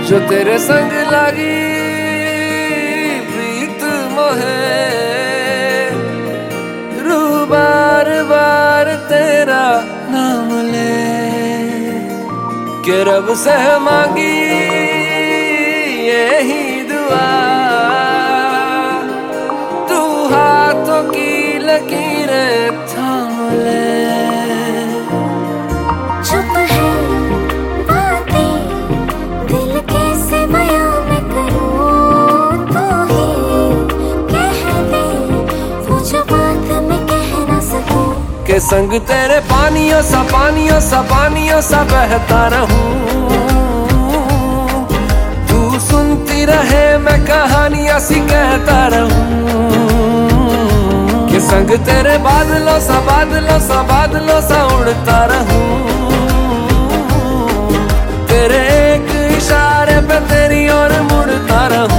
जो तेरे संग लगी प्रीत मोहे, रू बार बार तेरा नाम ले के रब से मांगी यही दुआ, तू हाथों की लकीरें थाम ले। चुप है बातें दिल कैसे बयां मैं करूं, तू ही कह दे वो जो बात मैं कह ना सकूं। के संग तेरे पानियों सा बहता रहूं, तू सुनती रहे मैं कहानियां सी कहता रहूं। के संग तेरे बादलों सा उड़ता रहूं, तेरे एक इशारे पे तेरी ओर मुड़ता रहूं।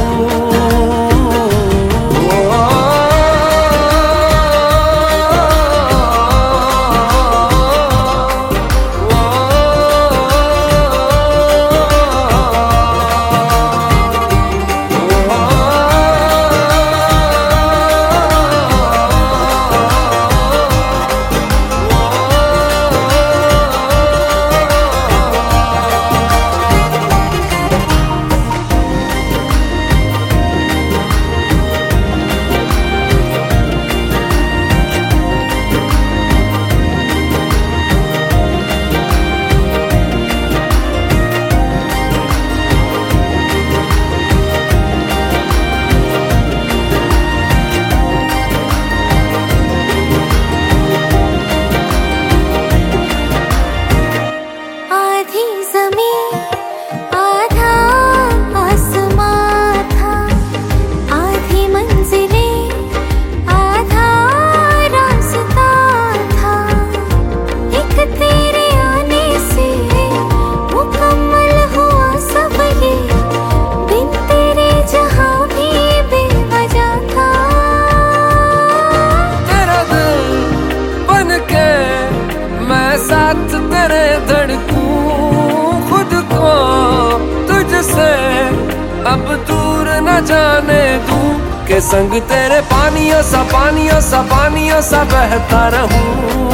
साथ तेरे धड़कूं खुद को तुझसे अब दूर न जाने दूं। के संग तेरे पानियों सा बहता रहूं,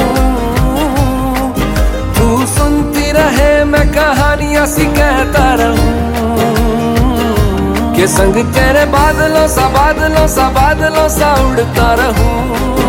तू सुनती रहे मैं कहानियां सी कहता रहूं। के संग तेरे बादलों सा उड़ता रहूं,